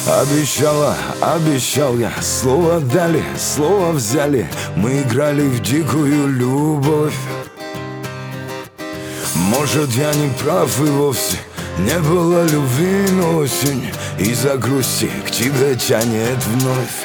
Обещала, обещал я, слово дали, слово взяли. Мы играли в дикую любовь. Может, я не прав и вовсе не было любви, но осень из-за грусти к тебе тянет вновь.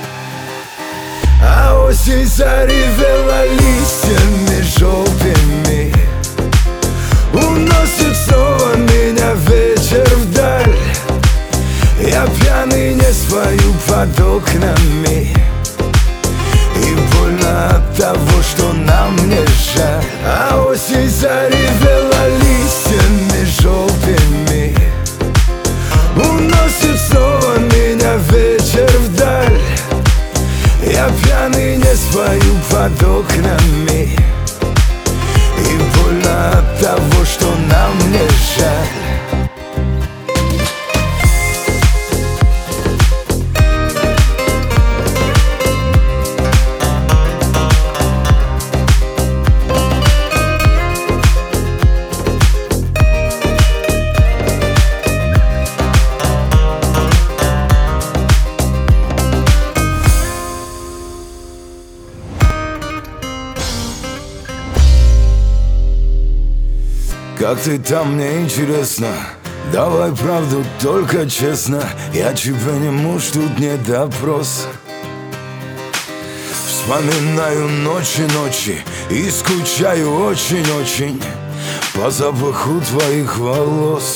А осень заревела листьями желтыми, уносит снова меня вечер вдаль. Я пьяный не спою под окнами, и больно от того, что нам не жаль. А осень заревела листьями желтыми, уносит снова меня вечер вдаль. Я пьяный не спою под окнами, и больно от того, что нам не жаль. Как ты там, мне интересно, давай правду, только честно. Я тебе не муж, тут не допрос. Вспоминаю ночи и скучаю очень-очень по запаху твоих волос.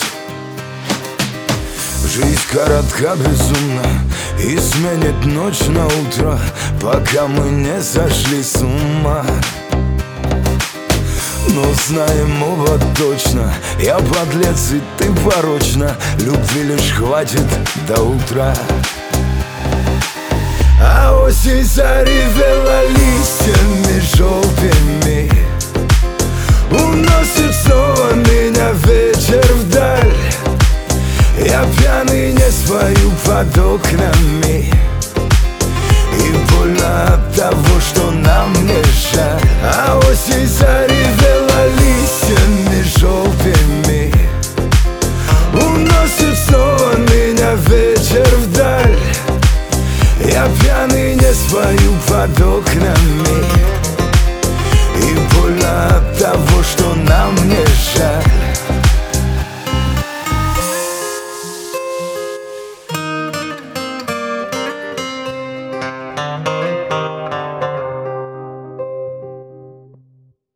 Жизнь коротка, безумна, и сменит ночь на утро, пока мы не сошли с ума. Но знаем оба точно, я подлец и ты порочна, любви лишь хватит до утра. А осень заревела листьями желтыми, уносит снова меня вечер вдаль. Я пьяный не спою под окнами, и больно от того, что нам не жаль. А осень заревела листьями желтыми, уносит снова меня вечер вдаль. Я пьяный не спою под окнами,